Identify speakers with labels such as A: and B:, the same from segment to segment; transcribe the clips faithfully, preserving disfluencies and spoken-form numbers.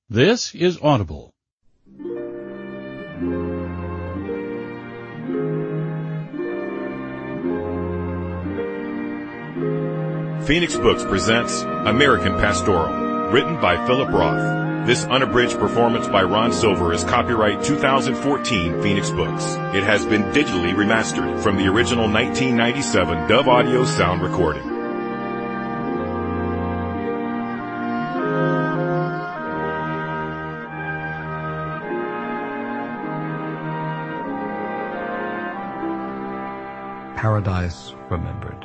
A: This is Audible.
B: Phoenix Books presents American Pastoral, written by Philip Roth. This unabridged performance by Ron Silver is copyright two thousand fourteen Phoenix Books. It has been digitally remastered from the original nineteen ninety-seven Dove Audio sound recording.
C: Paradise Remembered.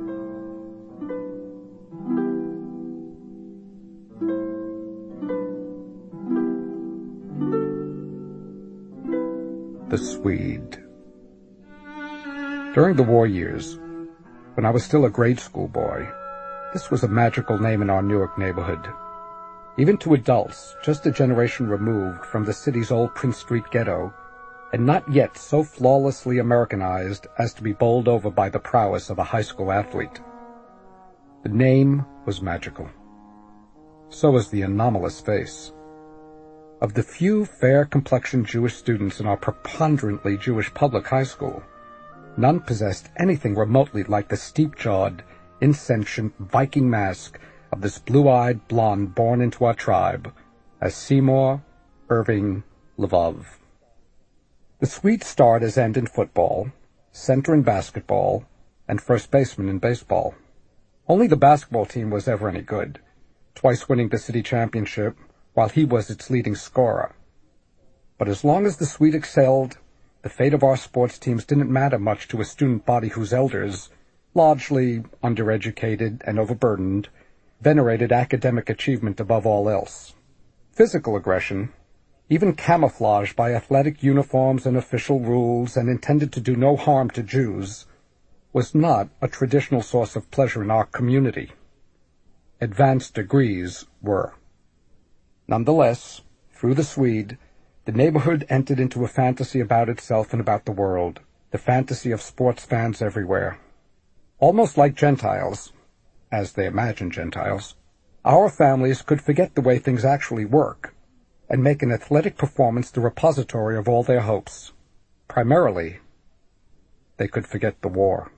C: The Swede. During the war years, when I was still a grade school boy, this was a magical name in our Newark neighborhood. Even to adults, just a generation removed from the city's old Prince Street ghetto, and not yet so flawlessly Americanized as to be bowled over by the prowess of a high school athlete. The name was magical. So was the anomalous face. Of the few fair-complexioned Jewish students in our preponderantly Jewish public high school, none possessed anything remotely like the steep-jawed, insentient Viking mask of this blue-eyed blonde born into our tribe as Seymour Irving Lvov. The Swede starred as end in football, center in basketball, and first baseman in baseball. Only the basketball team was ever any good, twice winning the city championship, while he was its leading scorer. But as long as the Swede excelled, the fate of our sports teams didn't matter much to a student body whose elders, largely undereducated and overburdened, venerated academic achievement above all else. Physical aggression, even camouflaged by athletic uniforms and official rules and intended to do no harm to Jews, was not a traditional source of pleasure in our community. Advanced degrees were. Nonetheless, through the Swede, the neighborhood entered into a fantasy about itself and about the world, the fantasy of sports fans everywhere. Almost like Gentiles, as they imagine Gentiles, our families could forget the way things actually work, and make an athletic performance the repository of all their hopes. Primarily, they could forget the war.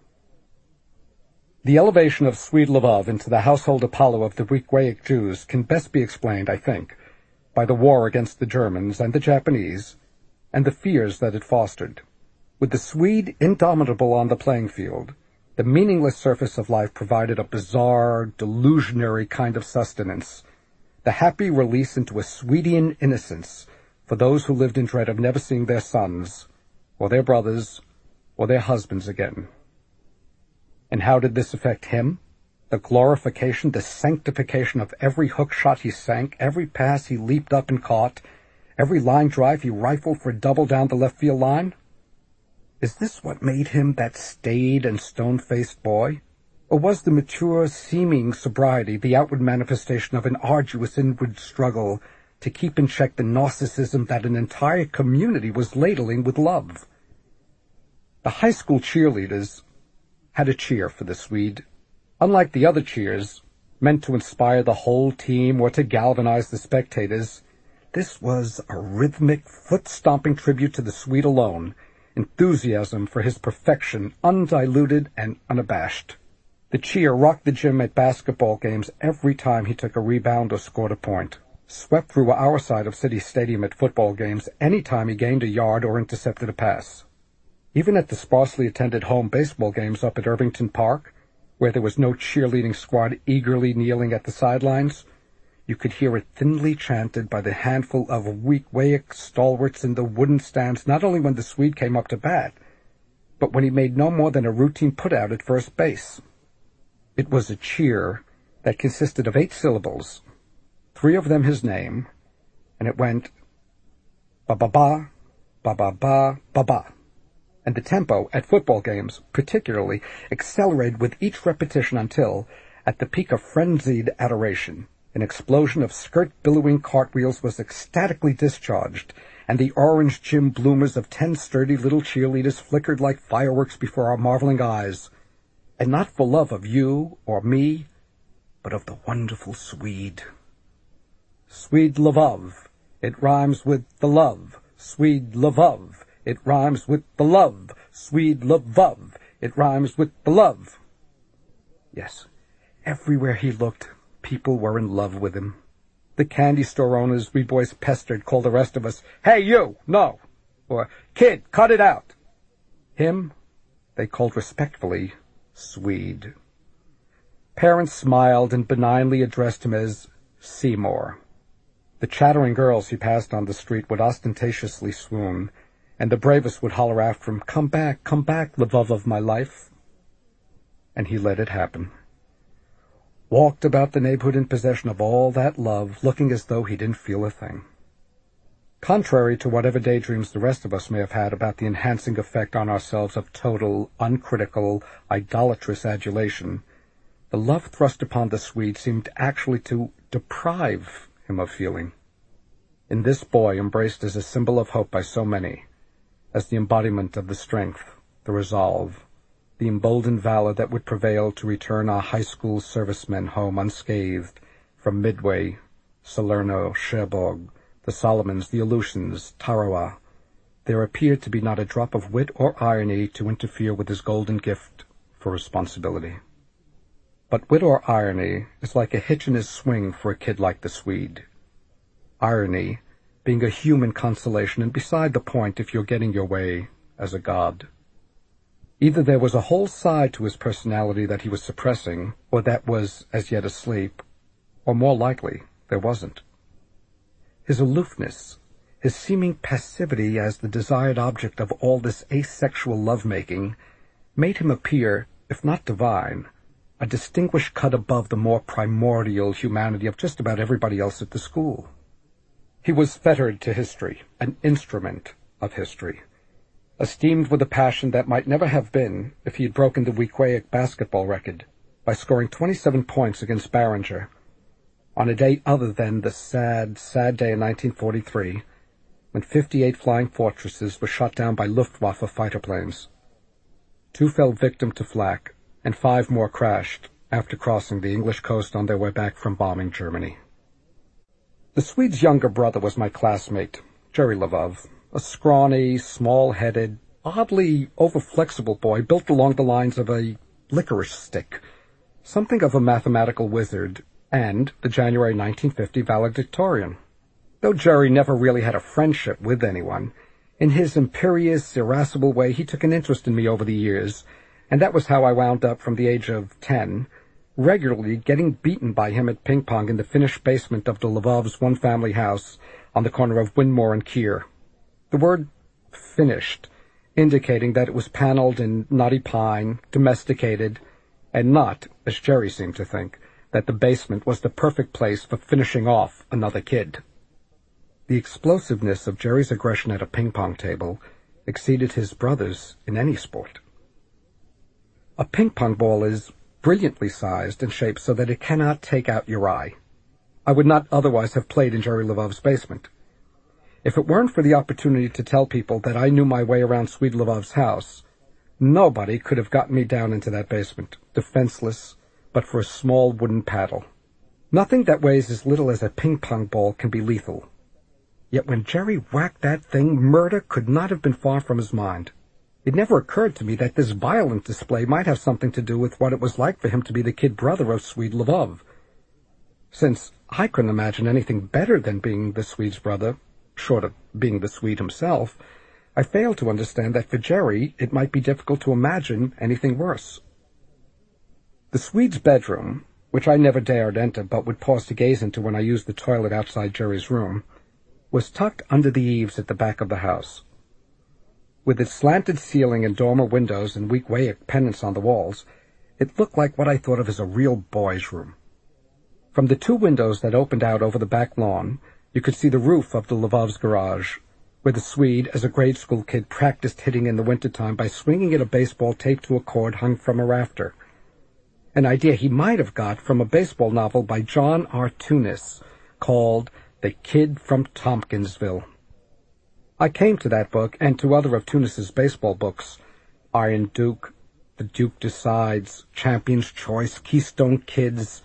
C: The elevation of Swede Lvov into the household Apollo of the Weequahic Jews can best be explained, I think, by the war against the Germans and the Japanese, and the fears that it fostered. With the Swede indomitable on the playing field, the meaningless surface of life provided a bizarre, delusionary kind of sustenance, the happy release into a Swedian innocence for those who lived in dread of never seeing their sons, or their brothers, or their husbands again. And how did this affect him? The glorification, the sanctification of every hook shot he sank, every pass he leaped up and caught, every line drive he rifled for a double down the left field line? Is this what made him that staid and stone-faced boy? Or was the mature, seeming sobriety the outward manifestation of an arduous inward struggle to keep in check the narcissism that an entire community was ladling with love? The high school cheerleaders had a cheer for the Swede. Unlike the other cheers, meant to inspire the whole team or to galvanize the spectators, this was a rhythmic, foot-stomping tribute to the Swede alone, enthusiasm for his perfection, undiluted and unabashed. The cheer rocked the gym at basketball games every time he took a rebound or scored a point, swept through our side of City Stadium at football games any time he gained a yard or intercepted a pass. Even at the sparsely attended home baseball games up at Irvington Park, where there was no cheerleading squad eagerly kneeling at the sidelines, you could hear it thinly chanted by the handful of Weequahic stalwarts in the wooden stands not only when the Swede came up to bat, but when he made no more than a routine put-out at first base. It was a cheer that consisted of eight syllables, three of them his name, and it went ba-ba-ba, ba-ba-ba, ba-ba. And the tempo at football games, particularly, accelerated with each repetition until, at the peak of frenzied adoration, an explosion of skirt-billowing cartwheels was ecstatically discharged, and the orange gym bloomers of ten sturdy little cheerleaders flickered like fireworks before our marveling eyes, and not for love of you or me, but of the wonderful Swede. Swede Lvov. It rhymes with the love. Swede Lvov. It rhymes with the love. Swede Lvov. It rhymes with the love. Yes, everywhere he looked, people were in love with him. The candy store owners we boys pestered called the rest of us, "Hey, you, no," or "Kid, cut it out." Him, they called respectfully Swede. Parents smiled and benignly addressed him as Seymour. The chattering girls he passed on the street would ostentatiously swoon, and the bravest would holler after him, "Come back, come back, Lvov of my life." And he let it happen. Walked about the neighborhood in possession of all that love, looking as though he didn't feel a thing. Contrary to whatever daydreams the rest of us may have had about the enhancing effect on ourselves of total, uncritical, idolatrous adulation, the love thrust upon the Swede seemed actually to deprive him of feeling. In this boy, embraced as a symbol of hope by so many, as the embodiment of the strength, the resolve, the emboldened valor that would prevail to return our high school servicemen home unscathed from Midway, Salerno, Cherbourg, the Solomons, the Aleutians, Tarawa, there appeared to be not a drop of wit or irony to interfere with his golden gift for responsibility. But wit or irony is like a hitch in his swing for a kid like the Swede. Irony being a human consolation and beside the point if you're getting your way as a god. Either there was a whole side to his personality that he was suppressing, or that was as yet asleep, or more likely, there wasn't. His aloofness, his seeming passivity as the desired object of all this asexual lovemaking, made him appear, if not divine, a distinguished cut above the more primordial humanity of just about everybody else at the school. He was fettered to history, an instrument of history, esteemed with a passion that might never have been if he had broken the Weequahic basketball record by scoring twenty-seven points against Barringer on a day other than the sad, sad day in nineteen forty-three, when fifty-eight flying fortresses were shot down by Luftwaffe fighter planes. Two fell victim to flak, and five more crashed after crossing the English coast on their way back from bombing Germany. The Swede's younger brother was my classmate, Jerry Lvov, a scrawny, small-headed, oddly over-flexible boy built along the lines of a licorice stick, something of a mathematical wizard, and the January nineteen fifty valedictorian. Though Jerry never really had a friendship with anyone, in his imperious, irascible way he took an interest in me over the years, and that was how I wound up from the age of ten, regularly getting beaten by him at ping-pong in the finished basement of the Lvov's one-family house on the corner of Winmore and Keir. The word finished, indicating that it was paneled in knotty pine, domesticated, and not, as Jerry seemed to think, that the basement was the perfect place for finishing off another kid. The explosiveness of Jerry's aggression at a ping-pong table exceeded his brother's in any sport. A ping-pong ball is brilliantly sized and shaped so that it cannot take out your eye. I would not otherwise have played in Jerry Lvov's basement. If it weren't for the opportunity to tell people that I knew my way around Swede Lvov's house, nobody could have gotten me down into that basement, defenseless, but for a small wooden paddle. Nothing that weighs as little as a ping-pong ball can be lethal. Yet when Jerry whacked that thing, murder could not have been far from his mind. It never occurred to me that this violent display might have something to do with what it was like for him to be the kid brother of Swede Lvov. Since I couldn't imagine anything better than being the Swede's brother, short of being the Swede himself, I failed to understand that for Jerry it might be difficult to imagine anything worse. The Swede's bedroom, which I never dared enter but would pause to gaze into when I used the toilet outside Jerry's room, was tucked under the eaves at the back of the house. With its slanted ceiling and dormer windows and Weequahic pennants on the walls, it looked like what I thought of as a real boy's room. From the two windows that opened out over the back lawn, you could see the roof of the Lvov's garage, where the Swede, as a grade school kid, practiced hitting in the wintertime by swinging at a baseball taped to a cord hung from a rafter. An idea he might have got from a baseball novel by John R. Tunis called The Kid from Tompkinsville. I came to that book and to other of Tunis's baseball books, Iron Duke, The Duke Decides, Champion's Choice, Keystone Kids,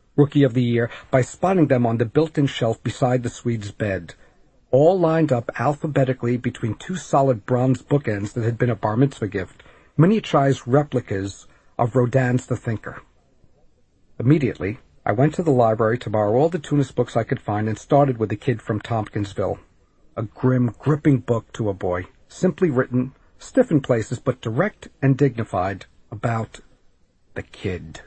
C: Rookie of the Year, by spotting them on the built-in shelf beside the Swede's bed, all lined up alphabetically between two solid bronze bookends that had been a bar mitzvah gift, miniaturized replicas of Rodin's The Thinker. Immediately, I went to the library to borrow all the Tunis books I could find and started with The Kid from Tompkinsville, a grim, gripping book to a boy, simply written, stiff in places, but direct and dignified, about the kid.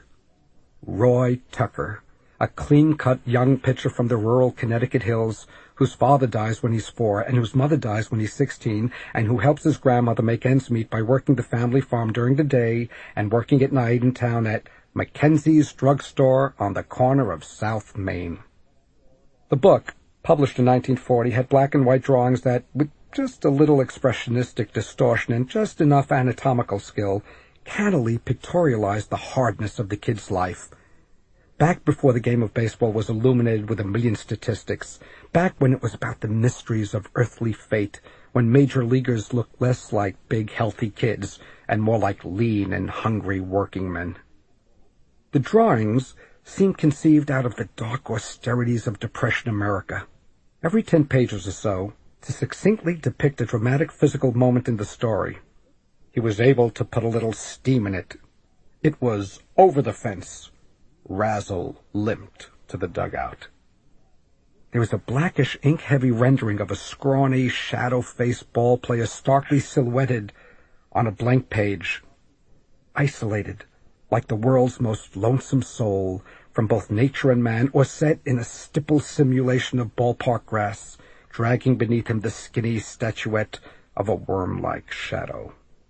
C: Roy Tucker, a clean-cut young pitcher from the rural Connecticut hills, whose father dies when he's four and whose mother dies when he's sixteen, and who helps his grandmother make ends meet by working the family farm during the day and working at night in town at Mackenzie's drugstore on the corner of South Main. The book, published in nineteen forty, had black and white drawings that, with just a little expressionistic distortion and just enough anatomical skill, cannily pictorialized the hardness of the kid's life. Back before the game of baseball was illuminated with a million statistics, back when it was about the mysteries of earthly fate, when major leaguers looked less like big, healthy kids and more like lean and hungry working men. The drawings seemed conceived out of the dark austerities of Depression America. Every ten pages or so, to succinctly depict a dramatic physical moment in the story, he was able to put a little steam in it. It was over the fence. Razzle limped to the dugout. There was a blackish, ink-heavy rendering of a scrawny, shadow-faced ball player starkly silhouetted on a blank page, isolated, like the world's most lonesome soul, from both nature and man, or set in a stipple simulation of ballpark grass, dragging beneath him the skinny statuette of a worm-like shadow.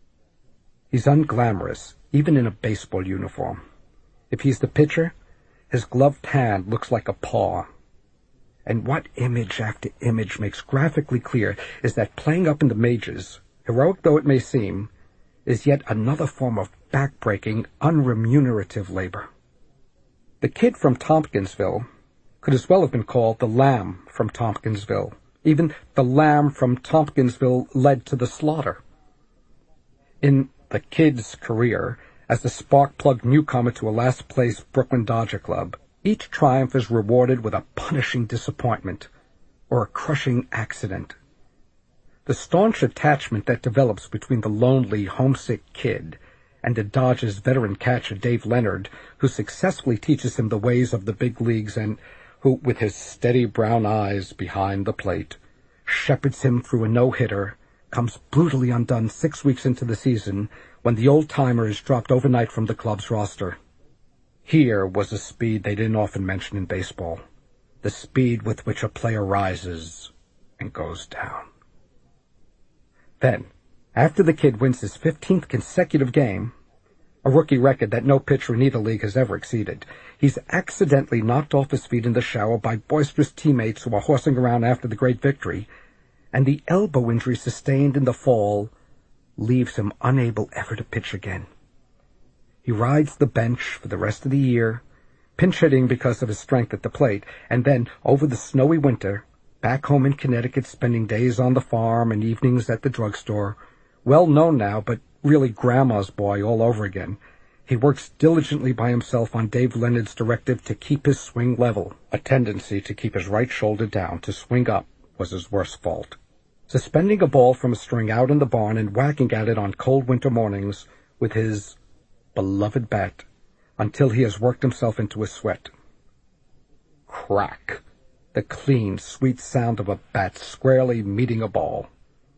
C: He's unglamorous, even in a baseball uniform. If he's the pitcher, his gloved hand looks like a paw. And what image after image makes graphically clear is that playing up in the majors, heroic though it may seem, is yet another form of back-breaking, unremunerative labor. The Kid from Tompkinsville could as well have been called the Lamb from Tompkinsville. Even the Lamb from Tompkinsville led to the slaughter. In the Kid's career, as the spark-plug newcomer to a last-place Brooklyn Dodger club, each triumph is rewarded with a punishing disappointment or a crushing accident. The staunch attachment that develops between the lonely, homesick kid and the Dodgers' veteran catcher Dave Leonard, who successfully teaches him the ways of the big leagues and who, with his steady brown eyes behind the plate, shepherds him through a no-hitter, comes brutally undone six weeks into the season when the old-timer is dropped overnight from the club's roster. Here was a speed they didn't often mention in baseball, the speed with which a player rises and goes down. Then, after the Kid wins his fifteenth consecutive game, a rookie record that no pitcher in either league has ever exceeded, he's accidentally knocked off his feet in the shower by boisterous teammates who are horsing around after the great victory, and the elbow injury sustained in the fall leaves him unable ever to pitch again. He rides the bench for the rest of the year, pinch-hitting because of his strength at the plate, and then, over the snowy winter, back home in Connecticut, spending days on the farm and evenings at the drugstore, well known now, but really grandma's boy all over again, he works diligently by himself on Dave Leonard's directive to keep his swing level. A tendency to keep his right shoulder down, to swing up, was his worst fault. Suspending a ball from a string out in the barn and whacking at it on cold winter mornings with his beloved bat until he has worked himself into a sweat. Crack! The clean, sweet sound of a bat squarely meeting a ball.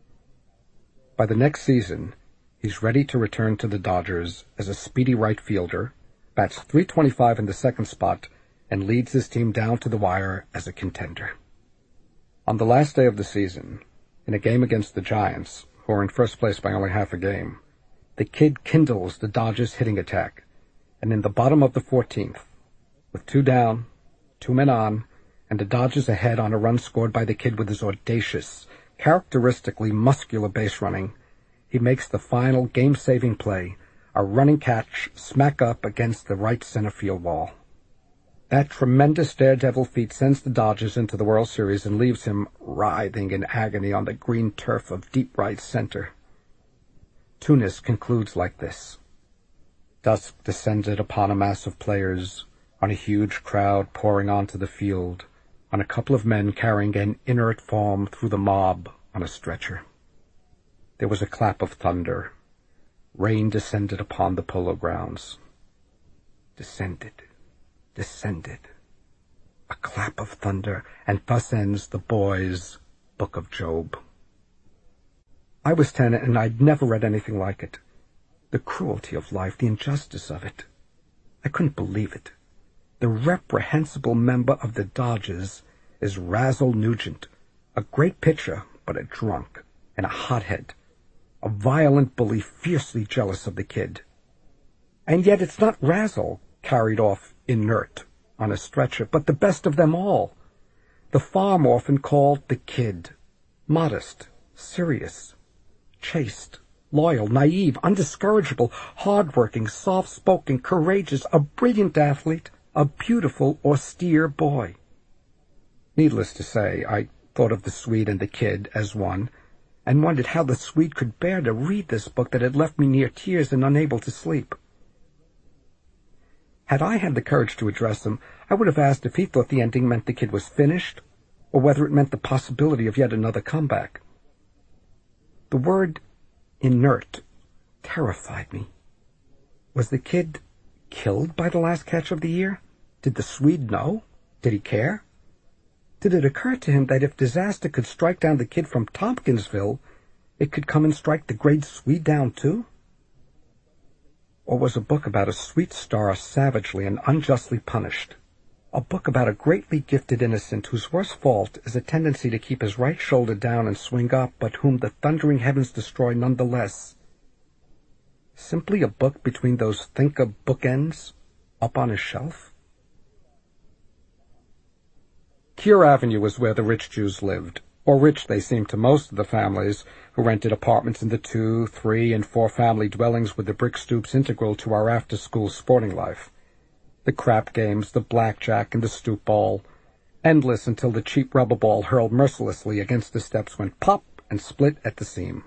C: By the next season, he's ready to return to the Dodgers as a speedy right fielder, bats three twenty-five in the second spot, and leads his team down to the wire as a contender. On the last day of the season, in a game against the Giants, who are in first place by only half a game, the Kid kindles the Dodgers' hitting attack, and in the bottom of the fourteenth, with two down, two men on, and the Dodgers ahead on a run scored by the Kid with his audacious, characteristically muscular base running, he makes the final game-saving play, a running catch smack up against the right center field wall. That tremendous daredevil feat sends the Dodgers into the World Series and leaves him writhing in agony on the green turf of deep right center. Tunis concludes like this. Dusk descended upon a mass of players, on a huge crowd pouring onto the field, on a couple of men carrying an inert form through the mob on a stretcher. There was a clap of thunder. Rain descended upon the polo grounds. Descended, descended. A clap of thunder, and thus ends the boys' Book of Job. I was ten, and I'd never read anything like it. The cruelty of life, the injustice of it. I couldn't believe it. The reprehensible member of the Dodgers is Razzle Nugent, a great pitcher, but a drunk and a hothead, a violent bully fiercely jealous of the kid. And yet it's not Razzle carried off inert on a stretcher, but the best of them all, the farm orphan called the kid, modest, serious, chaste, loyal, naive, undiscourageable, hard-working, soft-spoken, courageous, a brilliant athlete, a beautiful, austere boy. Needless to say, I thought of the Swede and the kid as one, and wondered how the Swede could bear to read this book that had left me near tears and unable to sleep. Had I had the courage to address him, I would have asked if he thought the ending meant the kid was finished, or whether it meant the possibility of yet another comeback. The word inert terrified me. Was the kid killed by the last catch of the year? Did the Swede know? Did he care? Did it occur to him that if disaster could strike down the kid from Tompkinsville, it could come and strike the great Swede down too? Or was a book about a sweet star savagely and unjustly punished? A book about a greatly gifted innocent whose worst fault is a tendency to keep his right shoulder down and swing up, but whom the thundering heavens destroy nonetheless? Simply a book between those thinker bookends up on his shelf? Keir Avenue was where the rich Jews lived, or rich they seemed to most of the families who rented apartments in the two, three, and four-family dwellings with the brick stoops integral to our after-school sporting life. The crap games, the blackjack, and the stoop ball, endless until the cheap rubber ball hurled mercilessly against the steps went pop and split at the seam.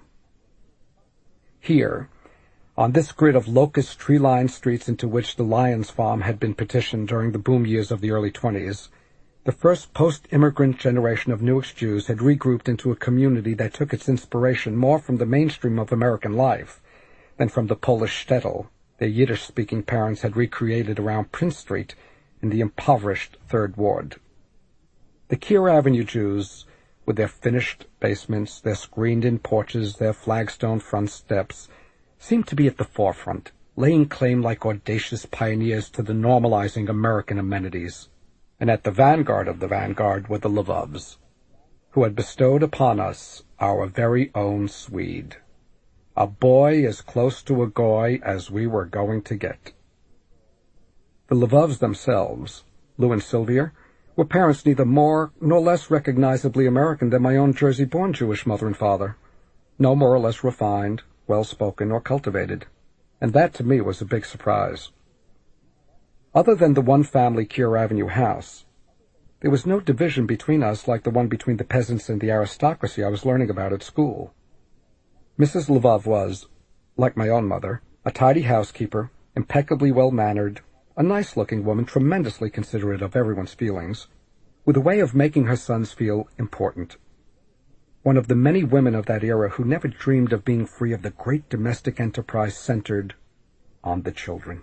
C: Here, on this grid of locust tree-lined streets into which the Lyons farm had been partitioned during the boom years of the early twenties, the first post-immigrant generation of Newark's Jews had regrouped into a community that took its inspiration more from the mainstream of American life than from the Polish shtetl their Yiddish-speaking parents had recreated around Prince Street in the impoverished Third Ward. The Keir Avenue Jews, with their finished basements, their screened-in porches, their flagstone front steps, seemed to be at the forefront, laying claim like audacious pioneers to the normalizing American amenities. And at the vanguard of the vanguard were the Lvovs, who had bestowed upon us our very own Swede, a boy as close to a goy as we were going to get. The Lvovs themselves, Lou and Sylvia, were parents neither more nor less recognizably American than my own Jersey-born Jewish mother and father, no more or less refined, well-spoken, or cultivated, and that to me was a big surprise. Other than the one-family Keir Avenue house, there was no division between us like the one between the peasants and the aristocracy I was learning about at school. Missus Lvov was, like my own mother, a tidy housekeeper, impeccably well-mannered, a nice-looking woman tremendously considerate of everyone's feelings, with a way of making her sons feel important. One of the many women of that era who never dreamed of being free of the great domestic enterprise centered on the children.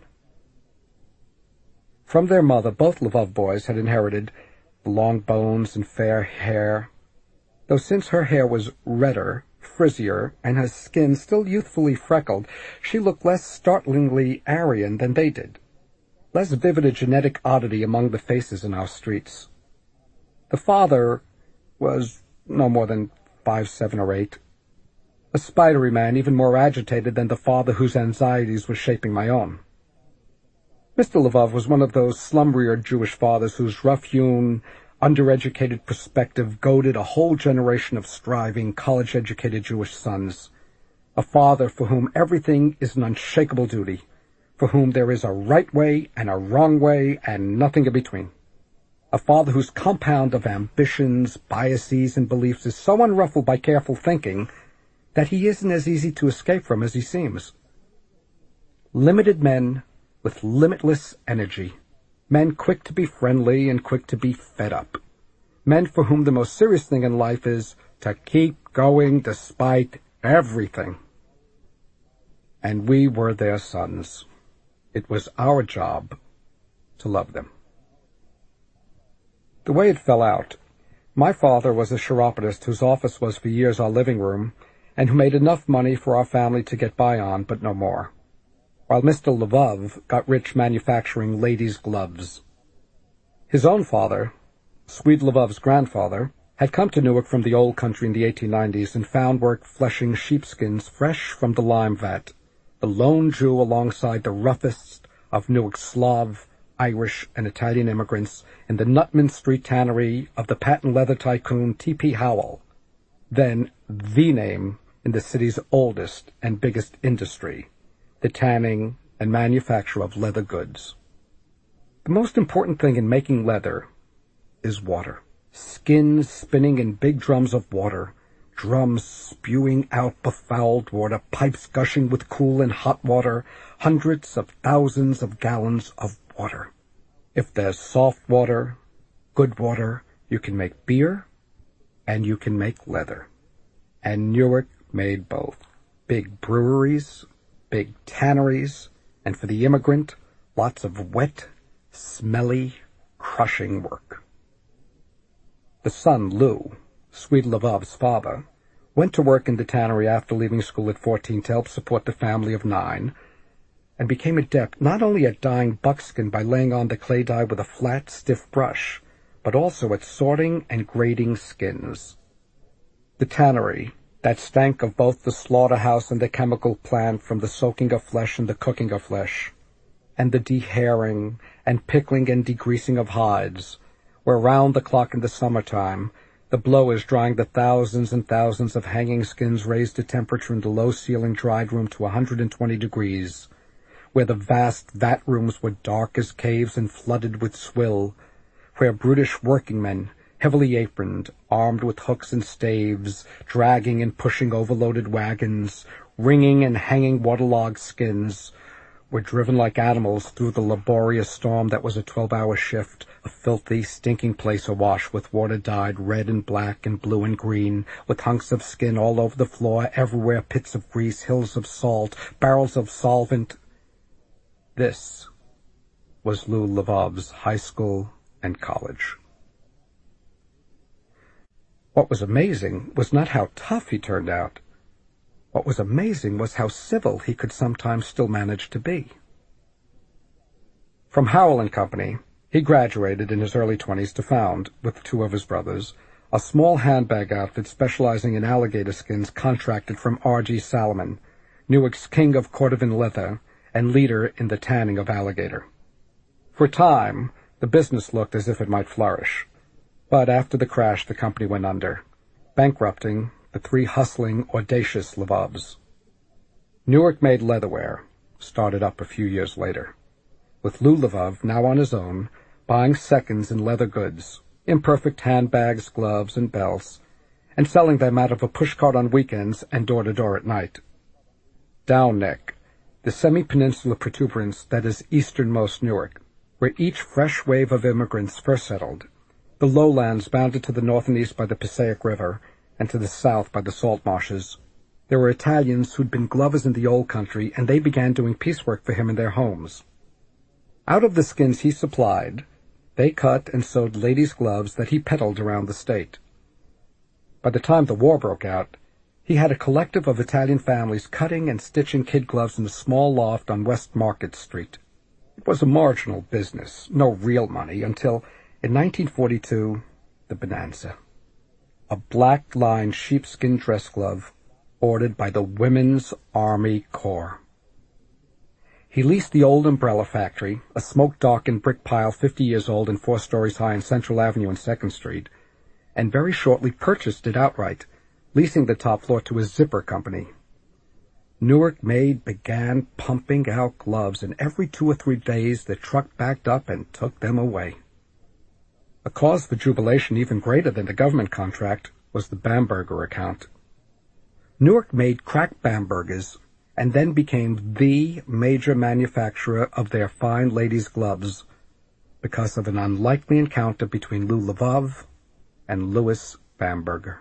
C: From their mother, both Lvov boys had inherited the long bones and fair hair, though since her hair was redder, frizzier, and her skin still youthfully freckled, she looked less startlingly Aryan than they did, less vivid a genetic oddity among the faces in our streets. The father was no more than five, seven, or eight, a spidery man even more agitated than the father whose anxieties were shaping my own. Mister Lvov was one of those slum-reared Jewish fathers whose rough-hewn, undereducated perspective goaded a whole generation of striving, college-educated Jewish sons. A father for whom everything is an unshakable duty, for whom there is a right way and a wrong way and nothing in between. A father whose compound of ambitions, biases, and beliefs is so unruffled by careful thinking that he isn't as easy to escape from as he seems. Limited men with limitless energy, Men quick to be friendly and quick to be fed up. Men for whom the most serious thing in life is to keep going despite everything. And we were their sons. It was our job to love them. The way it fell out, my father was a chiropodist whose office was for years our living room, and who made enough money for our family to get by on, but no more, while Mister Lvov got rich manufacturing ladies' gloves. His own father, Swede Lvov's grandfather, had come to Newark from the old country in the eighteen nineties and found work fleshing sheepskins fresh from the lime vat, the lone Jew alongside the roughest of Newark's Slav, Irish, and Italian immigrants in the Nutman Street tannery of the patent leather tycoon T P Howell, then the name in the city's oldest and biggest industry, the tanning and manufacture of leather goods. The most important thing in making leather is water. Skins spinning in big drums of water, drums spewing out befouled water, pipes gushing with cool and hot water, hundreds of thousands of gallons of water. If there's soft water, good water, you can make beer, and you can make leather. And Newark made both. Big breweries, big tanneries, and for the immigrant, lots of wet, smelly, crushing work. The son, Lou, Swede Lvov's father, went to work in the tannery after leaving school at fourteen to help support the family of nine, and became adept not only at dyeing buckskin by laying on the clay dye with a flat, stiff brush, but also at sorting and grading skins. The tannery, that stank of both the slaughterhouse and the chemical plant from the soaking of flesh and the cooking of flesh, and the dehairing and pickling and degreasing of hides, where round the clock in the summertime the blowers drying the thousands and thousands of hanging skins raised the temperature in the low-ceiling dried room to one hundred twenty degrees, where the vast vat rooms were dark as caves and flooded with swill, where brutish workingmen, heavily aproned, armed with hooks and staves, dragging and pushing overloaded wagons, wringing and hanging waterlogged skins, were driven like animals through the laborious storm that was a twelve-hour shift, a filthy, stinking place awash with water dyed red and black and blue and green, with hunks of skin all over the floor, everywhere pits of grease, hills of salt, barrels of solvent. This was Lou Lvov's high school and college. What was amazing was not how tough he turned out. What was amazing was how civil he could sometimes still manage to be. From Howell and Company, he graduated in his early twenties to found, with two of his brothers, a small handbag outfit specializing in alligator skins contracted from R G Salomon, Newark's king of cordovan leather and leader in the tanning of alligator. For a time, the business looked as if it might flourish. But after the crash, the company went under, bankrupting the three hustling, audacious Lvovs. Newark Made Leatherware started up a few years later, with Lou Lvov, now on his own, buying seconds in leather goods, imperfect handbags, gloves, and belts, and selling them out of a pushcart on weekends and door-to-door at night. Down Neck, the semi-peninsular protuberance that is easternmost Newark, where each fresh wave of immigrants first settled, the lowlands bounded to the north and east by the Passaic River, and to the south by the salt marshes. There were Italians who'd been glovers in the old country, and they began doing piecework for him in their homes. Out of the skins he supplied, they cut and sewed ladies' gloves that he peddled around the state. By the time the war broke out, he had a collective of Italian families cutting and stitching kid gloves in a small loft on West Market Street. It was a marginal business, no real money, until, in nineteen forty-two, the bonanza. A black-lined sheepskin dress glove ordered by the Women's Army Corps. He leased the old Umbrella Factory, a smoke-darkened brick pile fifty years old and four stories high on Central Avenue and second Street, and very shortly purchased it outright, leasing the top floor to his zipper company. Newark Made began pumping out gloves, and every two or three days the truck backed up and took them away. A cause for jubilation even greater than the government contract was the Bamberger account. Newark made crack Bambergers and then became the major manufacturer of their fine ladies' gloves, because of an unlikely encounter between Lou Lvov and Louis Bamberger.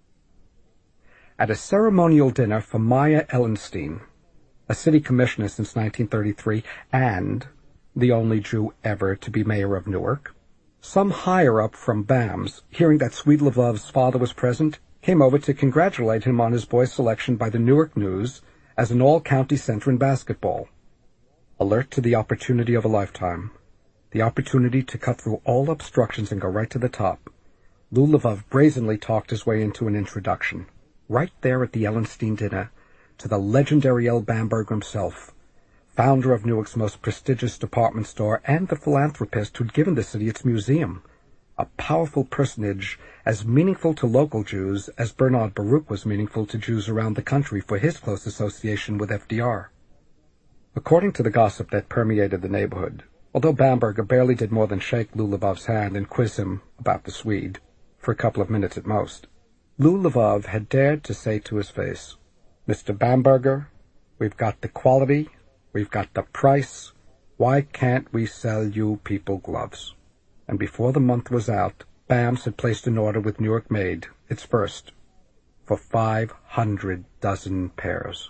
C: At a ceremonial dinner for Maya Ellenstein, a city commissioner since nineteen thirty-three and the only Jew ever to be mayor of Newark, some higher-up from B A M S, hearing that Swede Lvov's father was present, came over to congratulate him on his boy's selection by the Newark News as an all-county center in basketball. Alert to the opportunity of a lifetime, the opportunity to cut through all obstructions and go right to the top, Lou Lvov brazenly talked his way into an introduction, right there at the Ellenstein dinner, to the legendary L. Bamberger himself, founder of Newark's most prestigious department store and the philanthropist who'd given the city its museum, a powerful personage as meaningful to local Jews as Bernard Baruch was meaningful to Jews around the country for his close association with F D R. According to the gossip that permeated the neighborhood, although Bamberger barely did more than shake Lou Lvov's hand and quiz him about the Swede, for a couple of minutes at most, Lou Lvov had dared to say to his face, "Mister Bamberger, we've got the quality, we've got the price, why can't we sell you people gloves?" And before the month was out, B A M S had placed an order with Newark Made, its first, for five hundred dozen pairs.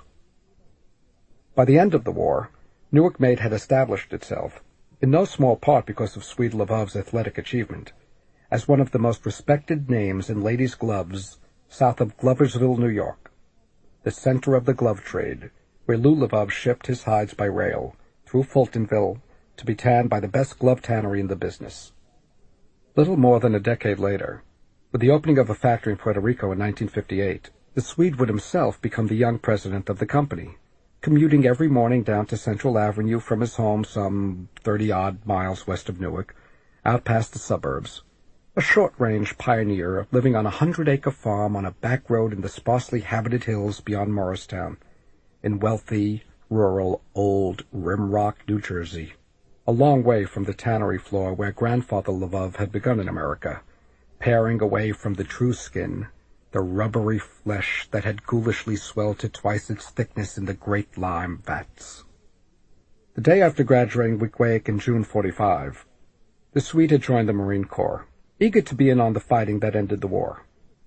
C: By the end of the war, Newark Made had established itself, in no small part because of Swede Lvov's athletic achievement, as one of the most respected names in ladies' gloves south of Gloversville, New York, the center of the glove trade, where Lou Lvov shipped his hides by rail through Fultonville to be tanned by the best glove tannery in the business. Little more than a decade later, with the opening of a factory in Puerto Rico in nineteen fifty-eight, the Swede would himself become the young president of the company, commuting every morning down to Central Avenue from his home some thirty-odd miles west of Newark, out past the suburbs, a short-range pioneer living on a hundred-acre farm on a back road in the sparsely habited hills beyond Morristown, in wealthy, rural, old Rimrock, New Jersey, a long way from the tannery floor where Grandfather Lvov had begun in America, paring away from the true skin, the rubbery flesh that had ghoulishly swelled to twice its thickness in the great lime vats. The day after graduating Wickwake in June forty-five, the Swede had joined the Marine Corps, eager to be in on the fighting that ended the war.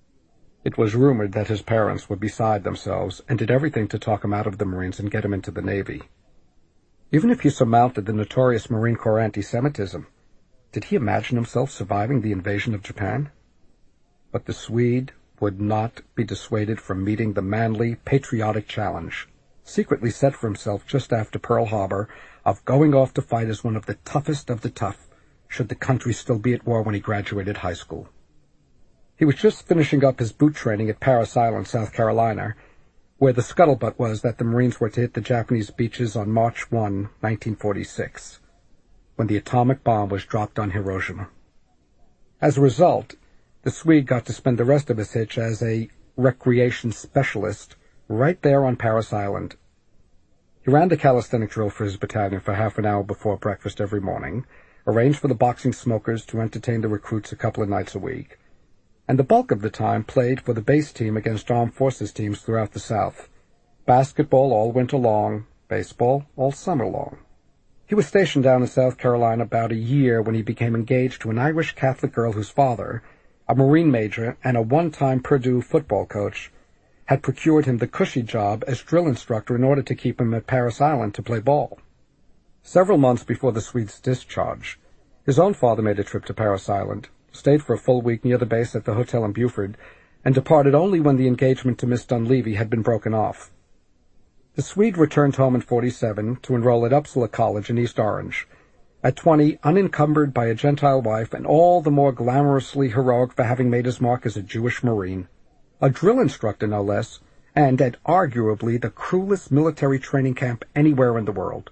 C: It was rumored that his parents were beside themselves and did everything to talk him out of the Marines and get him into the Navy. Even if he surmounted the notorious Marine Corps anti-Semitism, did he imagine himself surviving the invasion of Japan? But the Swede would not be dissuaded from meeting the manly, patriotic challenge, secretly set for himself just after Pearl Harbor, of going off to fight as one of the toughest of the tough, should the country still be at war when he graduated high school. He was just finishing up his boot training at Parris Island, South Carolina, where the scuttlebutt was that the Marines were to hit the Japanese beaches on March first, nineteen forty-six, when the atomic bomb was dropped on Hiroshima. As a result, the Swede got to spend the rest of his hitch as a recreation specialist right there on Parris Island. He ran the calisthenic drill for his battalion for half an hour before breakfast every morning, arranged for the boxing smokers to entertain the recruits a couple of nights a week, and the bulk of the time played for the base team against armed forces teams throughout the South. Basketball all winter long, baseball all summer long. He was stationed down in South Carolina about a year when he became engaged to an Irish Catholic girl whose father, a Marine major and a one-time Purdue football coach, had procured him the cushy job as drill instructor in order to keep him at Parris Island to play ball. Several months before the Swede's discharge, his own father made a trip to Parris Island, stayed for a full week near the base at the hotel in Beaufort, and departed only when the engagement to Miss Dunleavy had been broken off. The Swede returned home in forty-seven to enroll at Upsala College in East Orange, at twenty unencumbered by a Gentile wife and all the more glamorously heroic for having made his mark as a Jewish Marine, a drill instructor no less, and at arguably the cruelest military training camp anywhere in the world.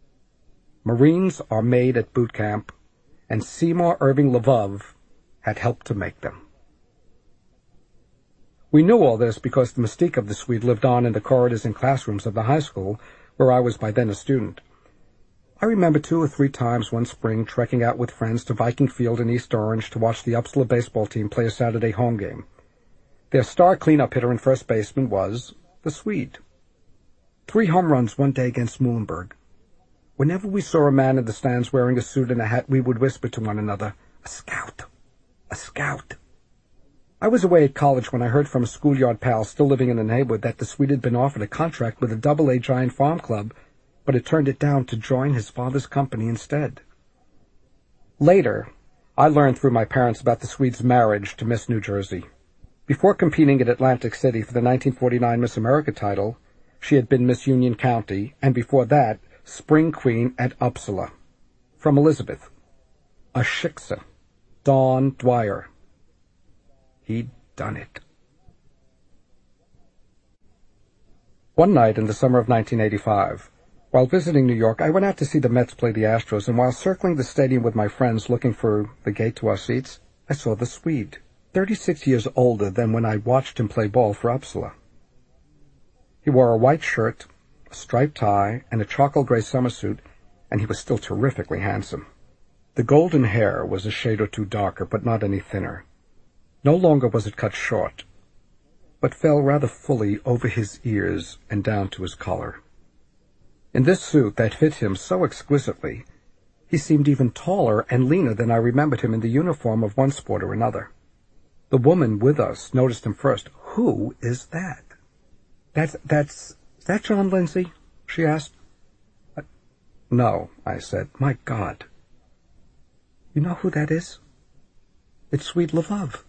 C: Marines are made at boot camp, and Seymour Irving Lvov had helped to make them. We knew all this because the mystique of the Swede lived on in the corridors and classrooms of the high school, where I was by then a student. I remember two or three times one spring trekking out with friends to Viking Field in East Orange to watch the Upsala baseball team play a Saturday home game. Their star cleanup hitter and first baseman was the Swede. Three home runs one day against Muhlenberg. Whenever we saw a man in the stands wearing a suit and a hat, we would whisper to one another, "A scout! A scout!" I was away at college when I heard from a schoolyard pal still living in the neighborhood that the Swede had been offered a contract with a double-A Giant Farm Club, but had turned it down to join his father's company instead. Later, I learned through my parents about the Swede's marriage to Miss New Jersey. Before competing at Atlantic City for the nineteen forty-nine Miss America title, she had been Miss Union County, and before that, Spring Queen at Uppsala. From Elizabeth. A Shiksa. Dawn Dwyer. He'd done it. One night in the summer of nineteen eighty-five, while visiting New York, I went out to see the Mets play the Astros, and while circling the stadium with my friends looking for the gate to our seats, I saw the Swede, thirty-six years older than when I watched him play ball for Uppsala. He wore a white shirt, a striped tie, and a charcoal-gray summer suit, and he was still terrifically handsome. The golden hair was a shade or two darker, but not any thinner. No longer was it cut short, but fell rather fully over his ears and down to his collar. In this suit that fit him so exquisitely, he seemed even taller and leaner than I remembered him in the uniform of one sport or another. The woman with us noticed him first. "Who is that?" That's, that's, is that John Lindsay?" she asked. Uh, no, I said. "My God. You know who that is? It's Swede Lvov."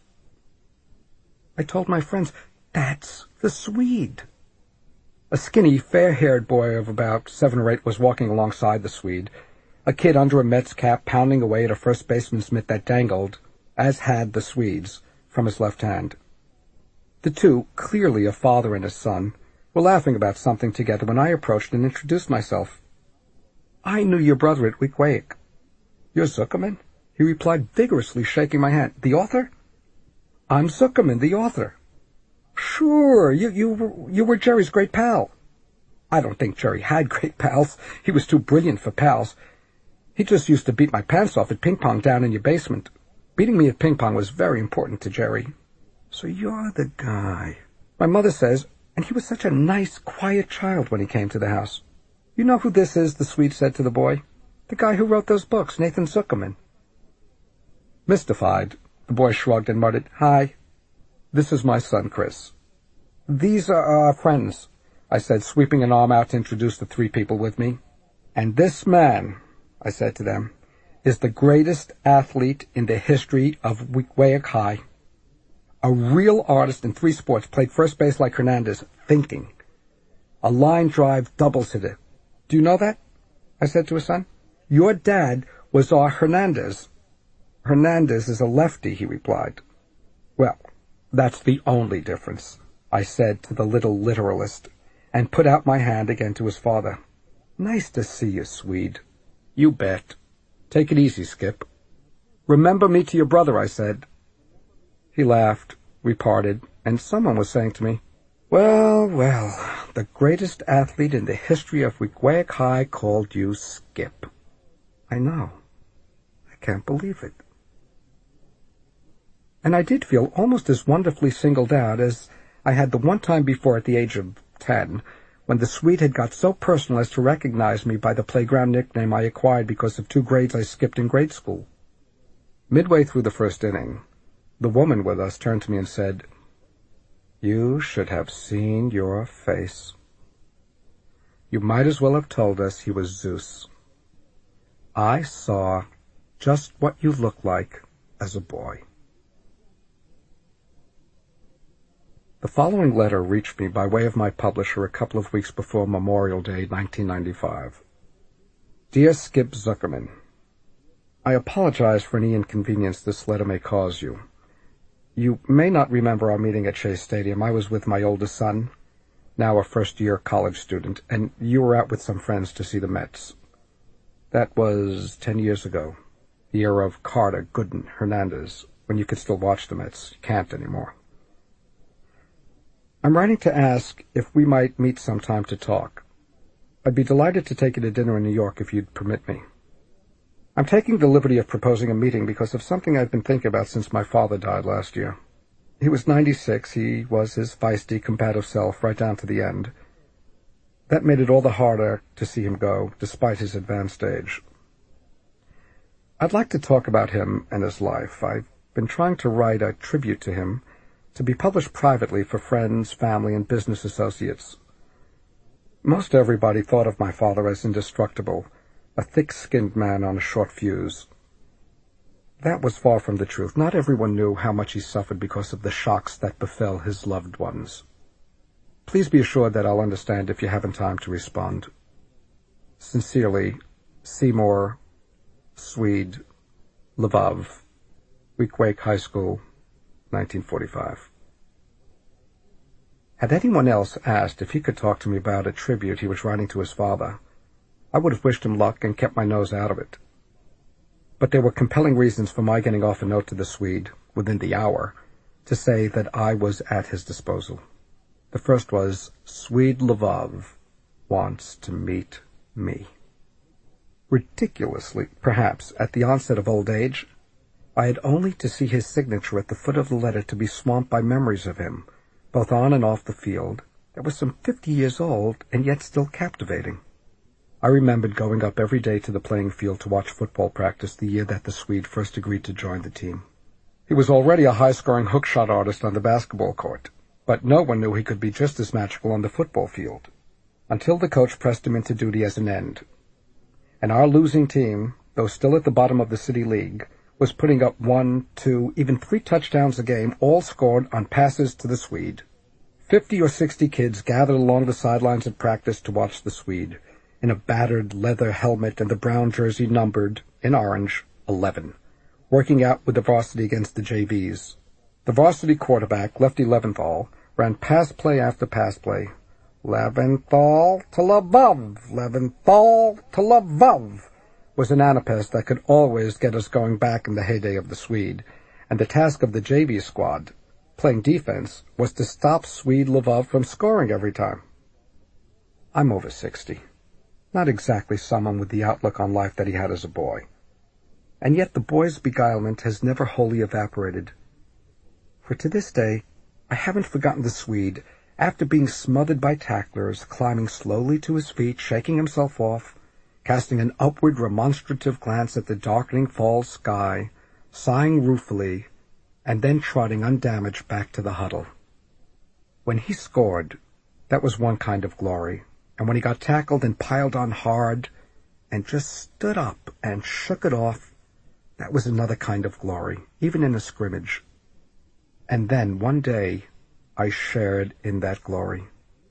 C: I told my friends, "That's the Swede." A skinny, fair-haired boy of about seven or eight was walking alongside the Swede, a kid under a Mets cap pounding away at a first baseman's mitt that dangled, as had the Swede's, from his left hand. The two, clearly a father and a son, were laughing about something together when I approached and introduced myself. "I knew your brother at Weequahic." "You're Zuckerman?" he replied, vigorously shaking my hand. "The author?" "I'm Zuckerman, the author." "Sure, you, you, you were Jerry's great pal." I don't think Jerry had great pals. He was too brilliant for pals. He just used to beat my pants off at ping-pong down in your basement. Beating me at ping-pong was very important to Jerry. "So you're the guy," my mother says, "and he was such a nice, quiet child when he came to the house." "You know who this is?" the Swede said to the boy. "The guy who wrote those books, Nathan Zuckerman." Mystified, the boy shrugged and muttered, "Hi. This is my son, Chris." "These are our friends," I said, sweeping an arm out to introduce the three people with me. "And this man," I said to them, "is the greatest athlete in the history of Weequahic High. A real artist in three sports, played first base like Hernandez, thinking. A line drive doubles hitter. Do you know that?" I said to his son. "Your dad was our Hernandez." "Hernandez is a lefty," he replied. "Well, that's the only difference," I said to the little literalist, and put out my hand again to his father. "Nice to see you, Swede." "You bet. Take it easy, Skip." "Remember me to your brother," I said. He laughed. We parted, and someone was saying to me, "Well, well, the greatest athlete in the history of Weequahic High called you Skip." I know. I can't believe it. And I did feel almost as wonderfully singled out as I had the one time before at the age of ten, when the Swede had got so personal as to recognize me by the playground nickname I acquired because of two grades I skipped in grade school. Midway through the first inning, the woman with us turned to me and said, "You should have seen your face. You might as well have told us he was Zeus. I saw just what you looked like as a boy." The following letter reached me by way of my publisher a couple of weeks before Memorial Day, nineteen ninety-five. Dear Skip Zuckerman, I apologize for any inconvenience this letter may cause you. You may not remember our meeting at Shea Stadium. I was with my oldest son, now a first-year college student, and you were out with some friends to see the Mets. That was ten years ago, the era of Carter, Gooden, Hernandez, when you could still watch the Mets. You can't anymore. I'm writing to ask if we might meet sometime to talk. I'd be delighted to take you to dinner in New York if you'd permit me. I'm taking the liberty of proposing a meeting because of something I've been thinking about since my father died last year. He was ninety-six. He was his feisty, combative self right down to the end. That made it all the harder to see him go, despite his advanced age. I'd like to talk about him and his life. I've been trying to write a tribute to him to be published privately for friends, family, and business associates. Most everybody thought of my father as indestructible, a thick-skinned man on a short fuse. That was far from the truth. Not everyone knew how much he suffered because of the shocks that befell his loved ones. Please be assured that I'll understand if you haven't time to respond. Sincerely, Seymour Swede Lvov, Weequahic High School, nineteen forty-five. Had anyone else asked if he could talk to me about a tribute he was writing to his father, I would have wished him luck and kept my nose out of it. But there were compelling reasons for my getting off a note to the Swede, within the hour, to say that I was at his disposal. The first was, Swede Lvov wants to meet me. Ridiculously, perhaps, at the onset of old age, I had only to see his signature at the foot of the letter to be swamped by memories of him, both on and off the field, that was some fifty years old and yet still captivating. I remembered going up every day to the playing field to watch football practice the year that the Swede first agreed to join the team. He was already a high-scoring hookshot artist on the basketball court, but no one knew he could be just as magical on the football field, until the coach pressed him into duty as an end. And our losing team, though still at the bottom of the city league, was putting up one, two, even three touchdowns a game, all scored on passes to the Swede. Fifty or sixty kids gathered along the sidelines at practice to watch the Swede, in a battered leather helmet and the brown jersey numbered, in orange, eleven, working out with the varsity against the J Vs. The varsity quarterback, Lefty Leventhal, ran pass play after pass play. Leventhal to Lvov, Leventhal to Lvov, was an anapest that could always get us going back in the heyday of the Swede, and the task of the J V squad, playing defense, was to stop Swede Lvov from scoring every time. I'm over sixty. Not exactly someone with the outlook on life that he had as a boy. And yet the boy's beguilement has never wholly evaporated. For to this day, I haven't forgotten the Swede, after being smothered by tacklers, climbing slowly to his feet, shaking himself off, casting an upward remonstrative glance at the darkening fall sky, sighing ruefully, and then trotting undamaged back to the huddle. When he scored, that was one kind of glory, and when he got tackled and piled on hard and just stood up and shook it off, that was another kind of glory, even in a scrimmage. And then, one day, I shared in that glory.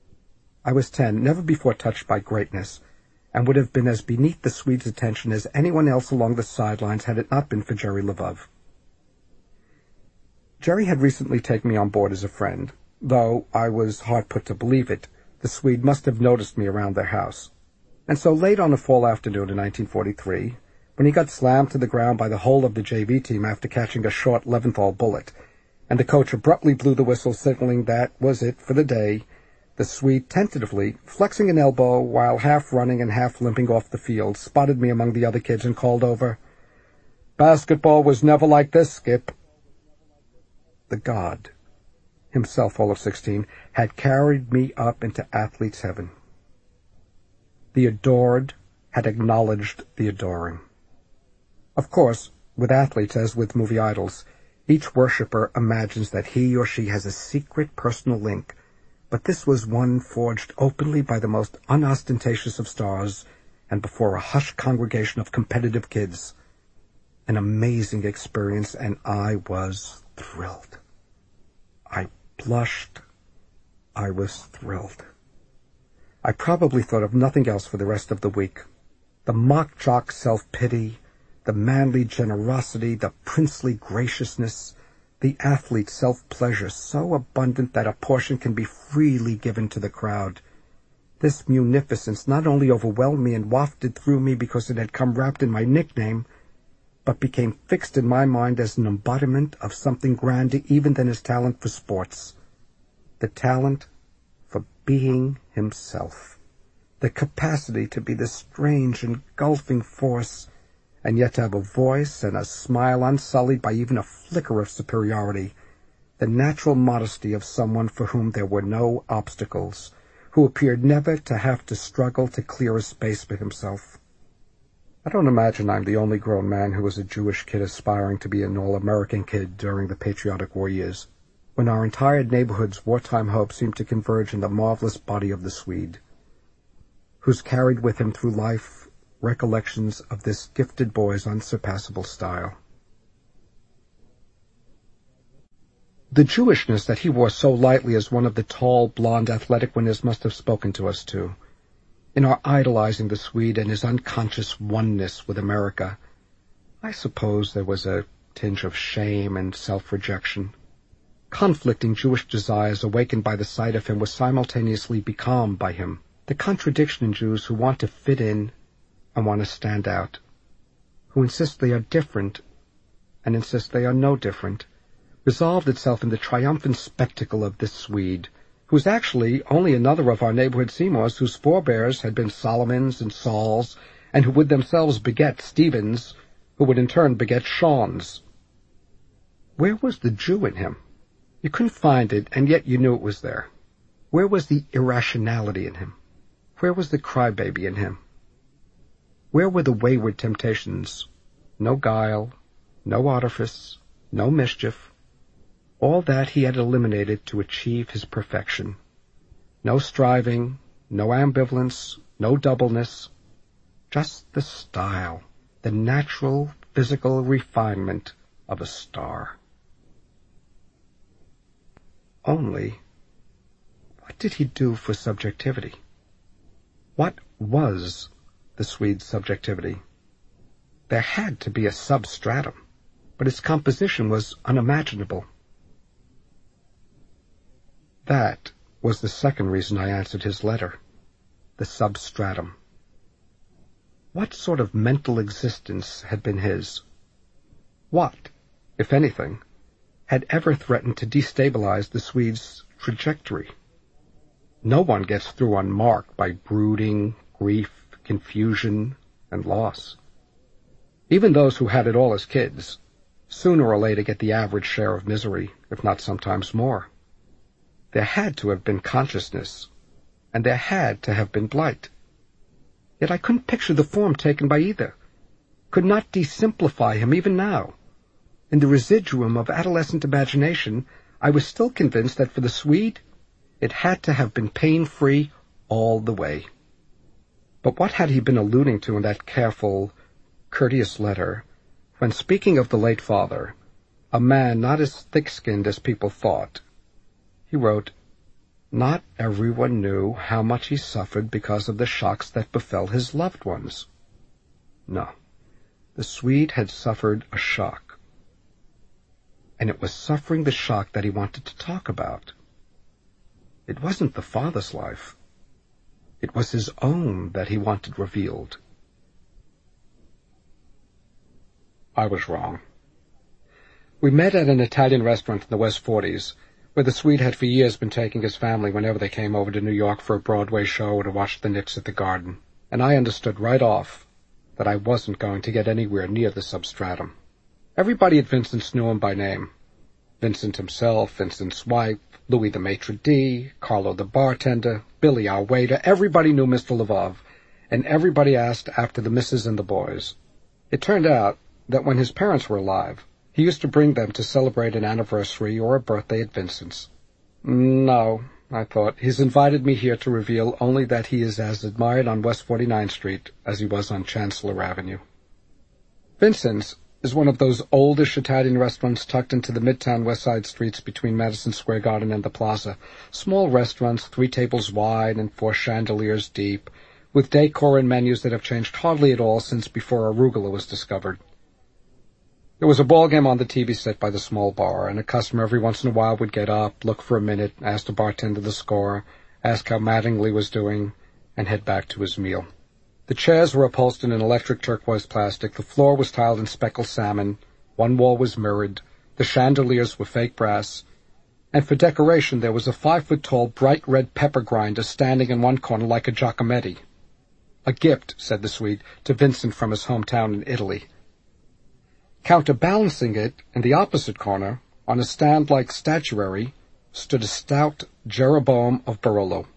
C: I was ten, never before touched by greatness, and would have been as beneath the Swede's attention as anyone else along the sidelines had it not been for Jerry Lvov. Jerry had recently taken me on board as a friend, though I was hard put to believe it. The Swede must have noticed me around their house. And so late on a fall afternoon in nineteen forty-three, when he got slammed to the ground by the whole of the J V team after catching a short Leventhal bullet, and the coach abruptly blew the whistle signaling that was it for the day, the Swede tentatively, flexing an elbow while half running and half limping off the field, spotted me among the other kids and called over, "Basketball was never like this, Skip." The god, himself all of sixteen, had carried me up into athlete's heaven. The adored had acknowledged the adoring. Of course, with athletes as with movie idols, each worshipper imagines that he or she has a secret personal link, but this was one forged openly by the most unostentatious of stars and before a hushed congregation of competitive kids. An amazing experience, and I was thrilled. I blushed. I was thrilled. I probably thought of nothing else for the rest of the week. The mock-jock self-pity, the manly generosity, the princely graciousness, the athlete self-pleasure so abundant that a portion can be freely given to the crowd. This munificence not only overwhelmed me and wafted through me because it had come wrapped in my nickname, but became fixed in my mind as an embodiment of something grander even than his talent for sports. The talent for being himself. The capacity to be this strange, engulfing force, and yet to have a voice and a smile unsullied by even a flicker of superiority. The natural modesty of someone for whom there were no obstacles, who appeared never to have to struggle to clear a space for himself. I don't imagine I'm the only grown man who was a Jewish kid aspiring to be an all-American kid during the patriotic war years, when our entire neighborhood's wartime hopes seemed to converge in the marvelous body of the Swede, who's carried with him through life recollections of this gifted boy's unsurpassable style. The Jewishness that he wore so lightly as one of the tall, blonde, athletic winners must have spoken to us, too. In our idolizing the Swede and his unconscious oneness with America, I suppose there was a tinge of shame and self-rejection. Conflicting Jewish desires awakened by the sight of him were simultaneously becalmed by him. The contradiction in Jews who want to fit in and want to stand out, who insist they are different and insist they are no different, resolved itself in the triumphant spectacle of this Swede, who was actually only another of our neighborhood Seymours whose forebears had been Solomons and Sauls, and who would themselves beget Stevens, who would in turn beget Shawns. Where was the Jew in him? You couldn't find it, and yet you knew it was there. Where was the irrationality in him? Where was the crybaby in him? Where were the wayward temptations? No guile, no artifice, no mischief. All that he had eliminated to achieve his perfection. No striving, no ambivalence, no doubleness. Just the style, the natural physical refinement of a star. Only, what did he do for subjectivity? What was the Swede's subjectivity? There had to be a substratum, but its composition was unimaginable. That was the second reason I answered his letter, the substratum. What sort of mental existence had been his? What, if anything, had ever threatened to destabilize the Swede's trajectory? No one gets through unmarked by brooding, grief, confusion, and loss. Even those who had it all as kids, sooner or later get the average share of misery, if not sometimes more. There had to have been consciousness, and there had to have been blight. Yet I couldn't picture the form taken by either, could not desimplify him even now. In the residuum of adolescent imagination, I was still convinced that for the Swede, it had to have been pain-free all the way. But what had he been alluding to in that careful, courteous letter, when speaking of the late father, a man not as thick-skinned as people thought? He wrote, "Not everyone knew how much he suffered because of the shocks that befell his loved ones." No, the Swede had suffered a shock. And it was suffering the shock that he wanted to talk about. It wasn't the father's life. It was his own that he wanted revealed. I was wrong. We met at an Italian restaurant in the West Forties, where the Swede had for years been taking his family whenever they came over to New York for a Broadway show or to watch the Knicks at the Garden, and I understood right off that I wasn't going to get anywhere near the substratum. Everybody at Vincent's knew him by name. Vincent himself, Vincent's wife, Louis the maitre d', Carlo the bartender, Billy our waiter. Everybody knew Mister Lvov, and everybody asked after the missus and the boys. It turned out that when his parents were alive, he used to bring them to celebrate an anniversary or a birthday at Vincent's. No, I thought, he's invited me here to reveal only that he is as admired on West forty-ninth Street as he was on Chancellor Avenue. Vincent's is one of those oldish Italian restaurants tucked into the midtown West Side streets between Madison Square Garden and the Plaza. Small restaurants, three tables wide and four chandeliers deep, with decor and menus that have changed hardly at all since before arugula was discovered. There was a ball game on the T V set by the small bar, and a customer every once in a while would get up, look for a minute, ask the bartender the score, ask how Mattingly was doing, and head back to his meal. The chairs were upholstered in electric turquoise plastic, the floor was tiled in speckled salmon, one wall was mirrored, the chandeliers were fake brass, and for decoration there was a five-foot-tall bright red pepper grinder standing in one corner like a Giacometti. A gift, said the Swede, to Vincent from his hometown in Italy. Counterbalancing it, in the opposite corner, on a stand like statuary, stood a stout Jeroboam of Barolo.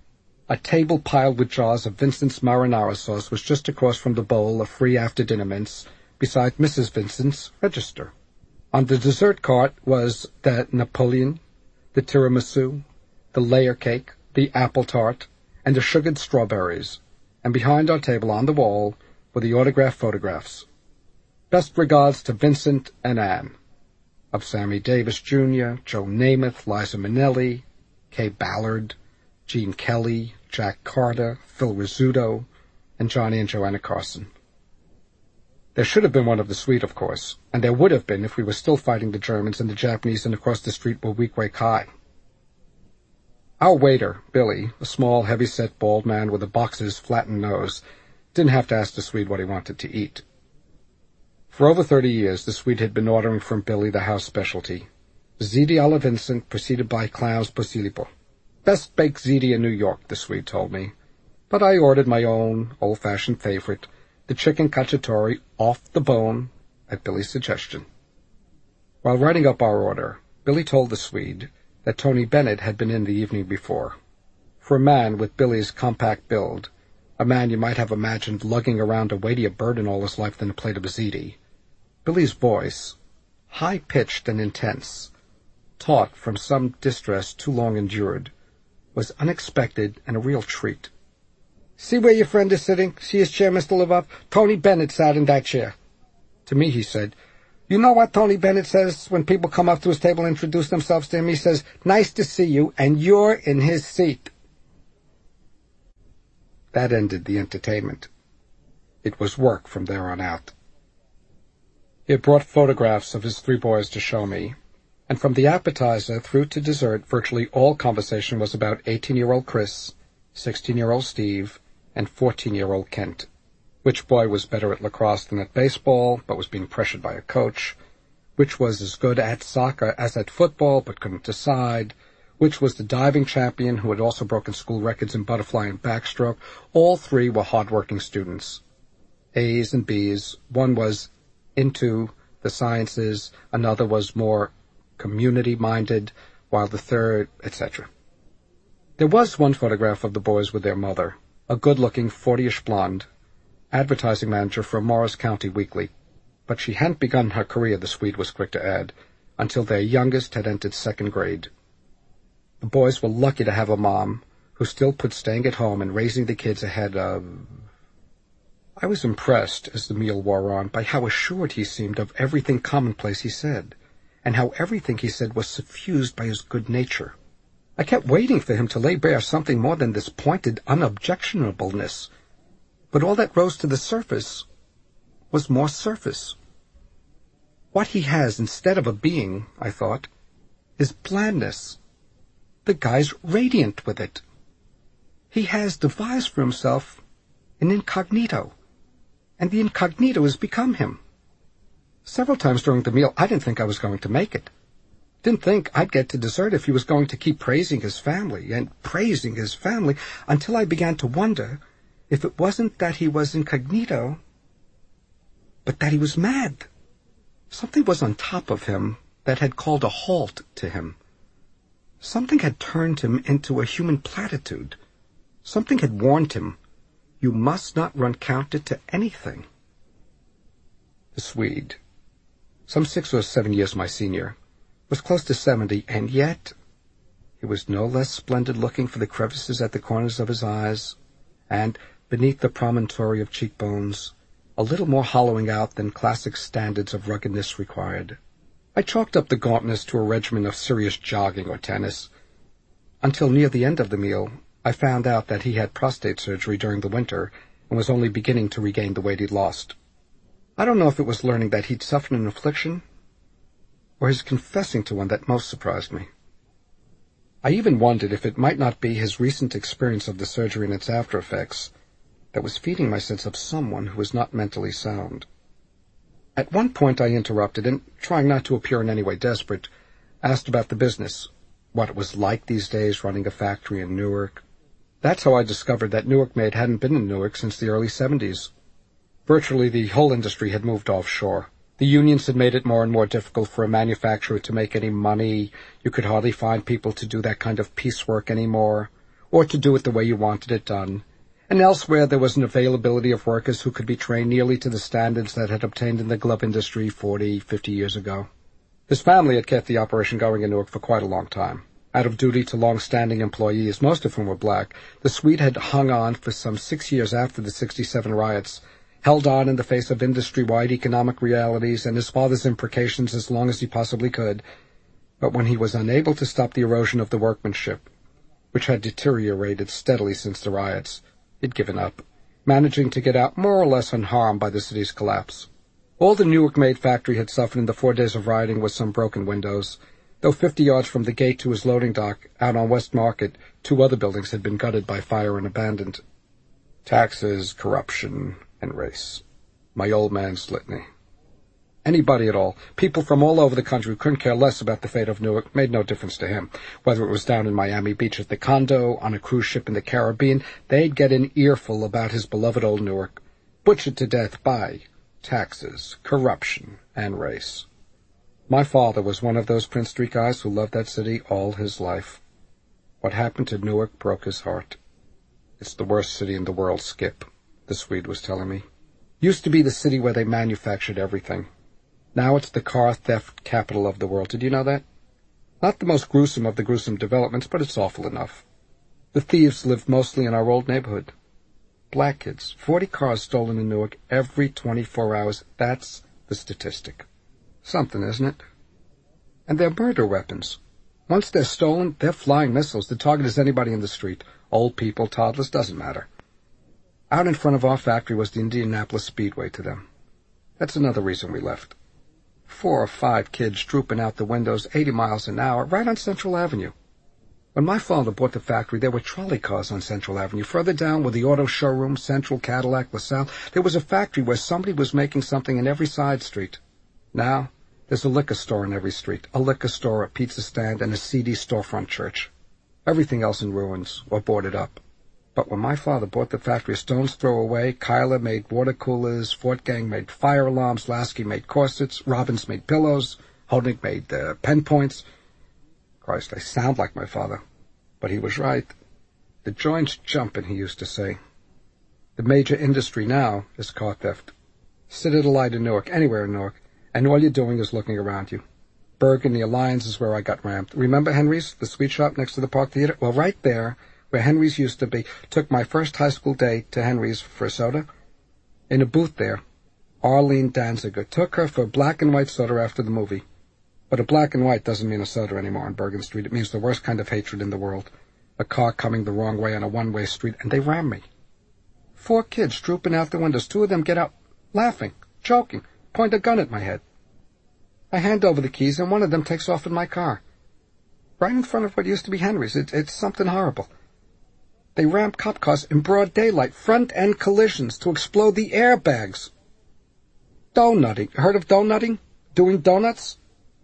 C: A table piled with jars of Vincent's marinara sauce was just across from the bowl of free after-dinner mints beside Missus Vincent's register. On the dessert cart was the Napoleon, the tiramisu, the layer cake, the apple tart, and the sugared strawberries, and behind our table on the wall were the autographed photographs. Best regards to Vincent and Anne, of Sammy Davis Junior, Joe Namath, Liza Minnelli, Kay Ballard, Gene Kelly, Jack Carter, Phil Rizzuto, and Johnny and Joanna Carson. There should have been one of the suite, of course, and there would have been if we were still fighting the Germans and the Japanese and across the street were Weequahic High. Our waiter, Billy, a small, heavy-set, bald man with a boxer's flattened nose, didn't have to ask the Swede what he wanted to eat. For over thirty years, the Swede had been ordering from Billy the house specialty, ziti alla Vincent, preceded by clams posilipo. Best baked ziti in New York, the Swede told me, but I ordered my own old-fashioned favorite, the chicken cacciatore off the bone, at Billy's suggestion. While writing up our order, Billy told the Swede that Tony Bennett had been in the evening before. For a man with Billy's compact build, a man you might have imagined lugging around a weightier burden all his life than a plate of ziti, Billy's voice, high-pitched and intense, taut from some distress too long endured, was unexpected and a real treat. "See where your friend is sitting? See his chair, Mister Lvov? Tony Bennett sat in that chair." To me, he said, "You know what Tony Bennett says when people come up to his table and introduce themselves to him? He says, 'Nice to see you,' and you're in his seat." That ended the entertainment. It was work from there on out. He had brought photographs of his three boys to show me, and from the appetizer through to dessert, virtually all conversation was about eighteen-year-old Chris, sixteen-year-old Steve, and fourteen-year-old Kent. Which boy was better at lacrosse than at baseball, but was being pressured by a coach? Which was as good at soccer as at football, but couldn't decide? Which was the diving champion who had also broken school records in butterfly and backstroke? All three were hard-working students. A's and B's. One was into the sciences, another was more community-minded, while the third, et cetera. There was one photograph of the boys with their mother, a good-looking forty-ish blonde, advertising manager for a Morris County weekly, but she hadn't begun her career, the Swede was quick to add, until their youngest had entered second grade. The boys were lucky to have a mom who still put staying at home and raising the kids ahead of... I was impressed, as the meal wore on, by how assured he seemed of everything commonplace he said, and how everything he said was suffused by his good nature. I kept waiting for him to lay bare something more than this pointed unobjectionableness, but all that rose to the surface was more surface. What he has instead of a being, I thought, is blandness. The guy's radiant with it. He has devised for himself an incognito, and the incognito has become him. Several times during the meal, I didn't think I was going to make it. Didn't think I'd get to dessert if he was going to keep praising his family and praising his family, until I began to wonder if it wasn't that he was incognito, but that he was mad. Something was on top of him that had called a halt to him. Something had turned him into a human platitude. Something had warned him, you must not run counter to anything. The Swede, some six or seven years my senior, was close to seventy, and yet he was no less splendid-looking for the crevices at the corners of his eyes, and, beneath the promontory of cheekbones, a little more hollowing out than classic standards of ruggedness required. I chalked up the gauntness to a regimen of serious jogging or tennis, until near the end of the meal I found out that he had prostate surgery during the winter and was only beginning to regain the weight he'd lost. I don't know if it was learning that he'd suffered an affliction, or his confessing to one that most surprised me. I even wondered if it might not be his recent experience of the surgery and its after-effects that was feeding my sense of someone who was not mentally sound. At one point I interrupted and, trying not to appear in any way desperate, asked about the business, what it was like these days running a factory in Newark. That's how I discovered that Newark Made hadn't been in Newark since the early seventies. Virtually the whole industry had moved offshore. The unions had made it more and more difficult for a manufacturer to make any money. You could hardly find people to do that kind of piecework anymore. or to do it the way you wanted it done. And elsewhere there was an availability of workers who could be trained nearly to the standards that had obtained in the glove industry forty, fifty years ago. His family had kept the operation going in Newark for quite a long time. Out of duty to long-standing employees, most of whom were black, the Swede had hung on for some six years after the sixty-seven riots, held on in the face of industry-wide economic realities and his father's imprecations as long as he possibly could. But when he was unable to stop the erosion of the workmanship, which had deteriorated steadily since the riots, he'd given up, managing to get out more or less unharmed by the city's collapse. All the Newark-made factory had suffered in the four days of rioting was some broken windows, though fifty yards from the gate to his loading dock, out on West Market, two other buildings had been gutted by fire and abandoned. Taxes, corruption, and race. My old man's litany. Anybody at all, people from all over the country who couldn't care less about the fate of Newark, made no difference to him. Whether it was down in Miami Beach at the condo, on a cruise ship in the Caribbean, they'd get an earful about his beloved old Newark, butchered to death by taxes, corruption, and race. My father was one of those Prince Street guys who loved that city all his life. What happened to Newark broke his heart. It's the worst city in the world, Skip, the Swede was telling me. Used to be the city where they manufactured everything. Now it's the car theft capital of the world. Did you know that? Not the most gruesome of the gruesome developments, but it's awful enough. The thieves lived mostly in our old neighborhood. Black kids, forty cars stolen in Newark every twenty-four hours. That's the statistic. Something, isn't it? And they're murder weapons. Once they're stolen, they're flying missiles. The target is anybody in the street. Old people, toddlers, doesn't matter. Out in front of our factory was the Indianapolis Speedway to them. That's another reason we left. Four or five kids drooping out the windows, eighty miles an hour, right on Central Avenue. When my father bought the factory, there were trolley cars on Central Avenue. Further down were the auto showroom, Central, Cadillac, LaSalle. There was a factory where somebody was making something in every side street. Now, there's a liquor store in every street, a liquor store, a pizza stand, and a seedy storefront church. Everything else in ruins or boarded up. But when my father bought the factory a stone's throw away, Kyler made water coolers, Fort Gang made fire alarms, Lasky made corsets, Robbins made pillows, Honig made uh, pen points. Christ, I sound like my father. But he was right. The joint's jumping, he used to say. The major industry now is car theft. Citadel-ite in Newark, anywhere in Newark. And all you're doing is looking around you. Bergen, the Alliance is where I got ramped. Remember Henry's, the sweet shop next to the Park Theater? Well, right there, where Henry's used to be, took my first high school day to Henry's for a soda. In a booth there, Arlene Danziger took her for a black and white soda after the movie. But a black and white doesn't mean a soda anymore on Bergen Street. It means the worst kind of hatred in the world. A car coming the wrong way on a one-way street, and they ram me. Four kids drooping out the windows. Two of them get out, laughing, joking, point a gun at my head. I hand over the keys, and one of them takes off in my car. Right in front of what used to be Henry's. It, it's something horrible. They ramp cop cars in broad daylight, front-end collisions to explode the airbags. Donutting. Heard of donutting? Doing donuts?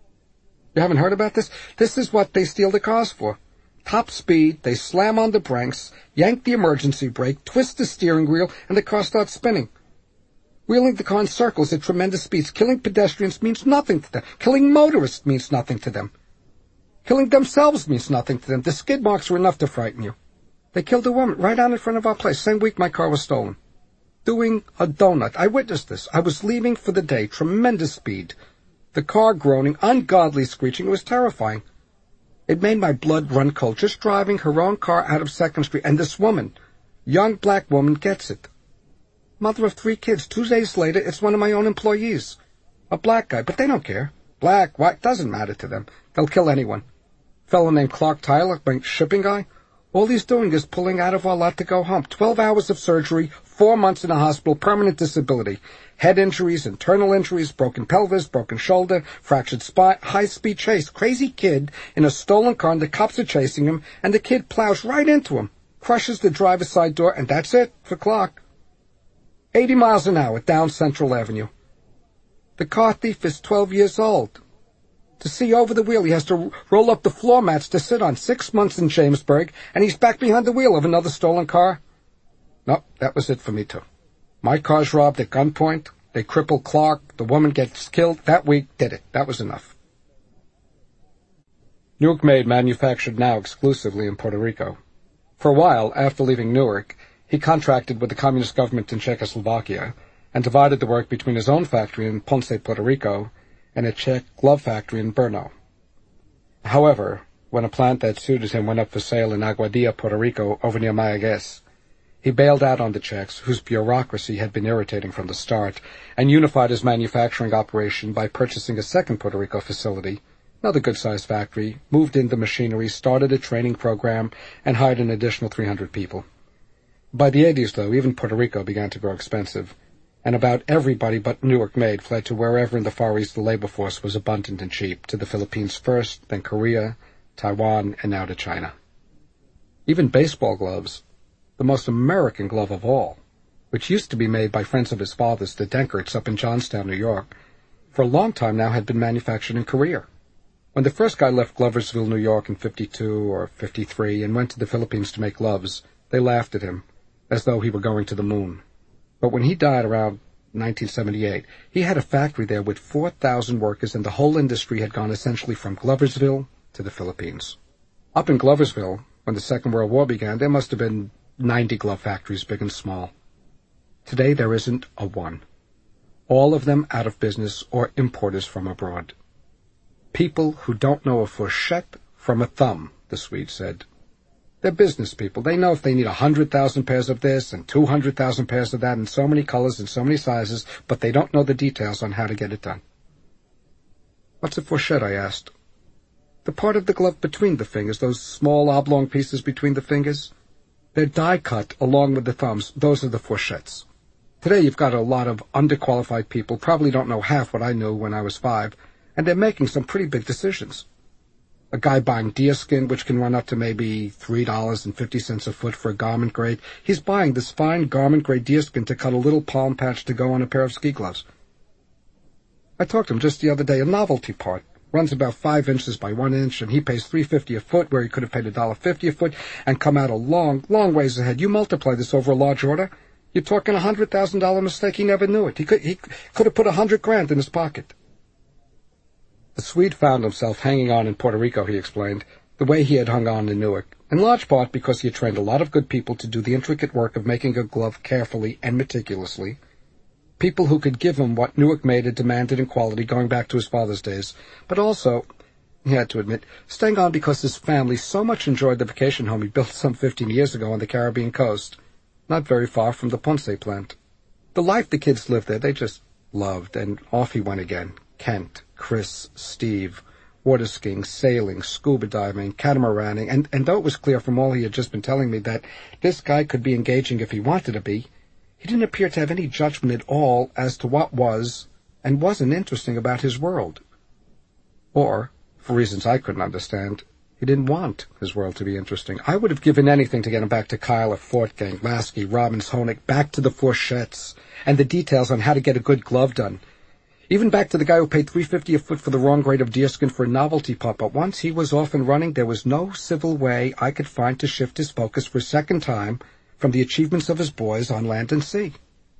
C: You haven't heard about this? This is what they steal the cars for. Top speed, they slam on the brakes, yank the emergency brake, twist the steering wheel, and the car starts spinning. Wheeling the car in circles at tremendous speeds. Killing pedestrians means nothing to them. Killing motorists means nothing to them. Killing themselves means nothing to them. The skid marks were enough to frighten you. They killed a woman right out in front of our place. Same week my car was stolen. Doing a donut. I witnessed this. I was leaving for the day. Tremendous speed. The car groaning, ungodly screeching. It was terrifying. It made my blood run cold. Just driving her own car out of Second Street. And this woman, young black woman, gets it. Mother of three kids. Two days later, it's one of my own employees. A black guy, but they don't care. Black, white, doesn't matter to them. They'll kill anyone. Fellow named Clark Tyler, my shipping guy. All he's doing is pulling out of our lot to go home. Twelve hours of surgery, four months in a hospital, permanent disability. Head injuries, internal injuries, broken pelvis, broken shoulder, fractured spine, high-speed chase. Crazy kid in a stolen car, and the cops are chasing him, and the kid plows right into him, crushes the driver's side door, and that's it for Clark. Eighty miles an hour down Central Avenue. The car thief is twelve years old. To see over the wheel, he has to roll up the floor mats to sit on. Six months in Jamesburg, and he's back behind the wheel of another stolen car. No, that was it for me, too. My car's robbed at gunpoint. They cripple Clark. The woman gets killed. That week did it. That was enough. Newark made manufactured now exclusively in Puerto Rico. For a while, after leaving Newark, he contracted with the communist government in Czechoslovakia and divided the work between his own factory in Ponce, Puerto Rico, and a Czech glove factory in Brno. However, when a plant that suited him went up for sale in Aguadilla, Puerto Rico, over near Mayaguez, he bailed out on the Czechs, whose bureaucracy had been irritating from the start, and unified his manufacturing operation by purchasing a second Puerto Rico facility, another good-sized factory, moved in the machinery, started a training program, and hired an additional three hundred people. By the eighties, though, even Puerto Rico began to grow expensive, and about everybody but Newark made fled to wherever in the Far East the labor force was abundant and cheap, to the Philippines first, then Korea, Taiwan, and now to China. Even baseball gloves, the most American glove of all, which used to be made by friends of his father's, the Denkerts, up in Johnstown, New York, for a long time now had been manufactured in Korea. When the first guy left Gloversville, New York in fifty-two or fifty-three and went to the Philippines to make gloves, they laughed at him, as though he were going to the moon. But when he died around nineteen seventy-eight, he had a factory there with four thousand workers, and the whole industry had gone essentially from Gloversville to the Philippines. Up in Gloversville, when the Second World War began, there must have been ninety glove factories, big and small. Today there isn't a one. All of them out of business or importers from abroad. People who don't know a fourchette from a thumb, the Swede said. They're business people. They know if they need a hundred thousand pairs of this and two hundred thousand pairs of that in so many colors and so many sizes, but they don't know the details on how to get it done. What's a fourchette? I asked. The part of the glove between the fingers, those small oblong pieces between the fingers. They're die-cut along with the thumbs. Those are the fourchettes. Today you've got a lot of underqualified people, probably don't know half what I knew when I was five, and they're making some pretty big decisions. A guy buying deerskin, which can run up to maybe three dollars and fifty cents a foot for a garment grade. He's buying this fine garment grade deerskin to cut a little palm patch to go on a pair of ski gloves. I talked to him just the other day, a novelty part. Runs about five inches by one inch, and he pays three fifty a foot, where he could have paid a dollar fifty a foot, and come out a long, long ways ahead. You multiply this over a large order, you're talking a hundred thousand dollar mistake. He never knew it. He could, he could have put a hundred grand in his pocket. The Swede found himself hanging on in Puerto Rico, he explained, the way he had hung on in Newark, in large part because he had trained a lot of good people to do the intricate work of making a glove carefully and meticulously. People who could give him what Newark made had demanded in quality going back to his father's days, but also, he had to admit, staying on because his family so much enjoyed the vacation home he built some fifteen years ago on the Caribbean coast, not very far from the Ponce plant. The life the kids lived there, they just loved, and off he went again. Kent, Chris, Steve, water skiing, sailing, scuba diving, catamaraning, and, and though it was clear from all he had just been telling me that this guy could be engaging if he wanted to be, he didn't appear to have any judgment at all as to what was and wasn't interesting about his world. Or, for reasons I couldn't understand, he didn't want his world to be interesting. I would have given anything to get him back to Kyle at Fortgang, Lasky, Robbins, Honig, back to the fourchettes, and the details on how to get a good glove done. Even back to the guy who paid three fifty a foot for the wrong grade of deerskin for a novelty pup, but once he was off and running, there was no civil way I could find to shift his focus for a second time from the achievements of his boys on land and sea.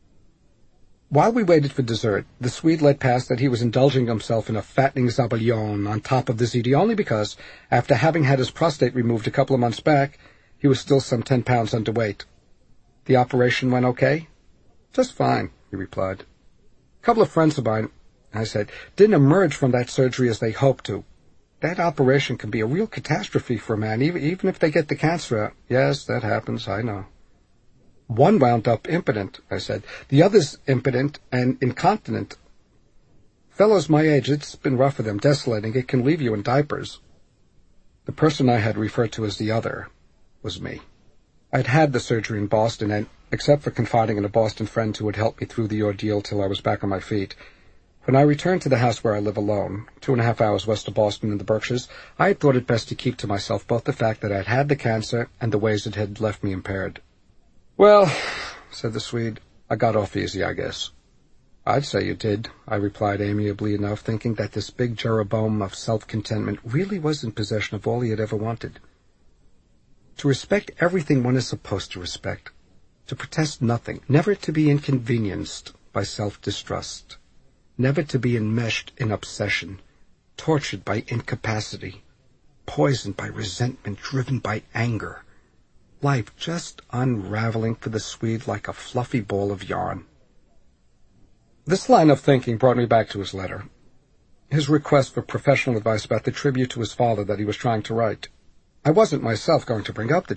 C: While we waited for dessert, the Swede let pass that he was indulging himself in a fattening zabalion on top of the ziti only because, after having had his prostate removed a couple of months back, he was still some ten pounds underweight. The operation went okay? Just fine, he replied. A couple of friends of mine, I said, didn't emerge from that surgery as they hoped to. That operation can be a real catastrophe for a man, even, even if they get the cancer out. Yes, that happens, I know. One wound up impotent, I said. The other's impotent and incontinent. Fellows my age, it's been rough for them, desolating. It can leave you in diapers. The person I had referred to as the other was me. I'd had the surgery in Boston, and, except for confiding in a Boston friend who had helped me through the ordeal till I was back on my feet, when I returned to the house where I live alone, two and a half hours west of Boston in the Berkshires, I had thought it best to keep to myself both the fact that I'd had the cancer and the ways it had left me impaired. Well, said the Swede, I got off easy, I guess. I'd say you did, I replied amiably enough, thinking that this big Jeroboam of self-contentment really was in possession of all he had ever wanted. To respect everything one is supposed to respect, to protest nothing, never to be inconvenienced by self-distrust, never to be enmeshed in obsession, tortured by incapacity, poisoned by resentment, driven by anger. life just unraveling for the Swede like a fluffy ball of yarn. This line of thinking brought me back to his letter, his request for professional advice about the tribute to his father that he was trying to write. I wasn't myself going to bring up the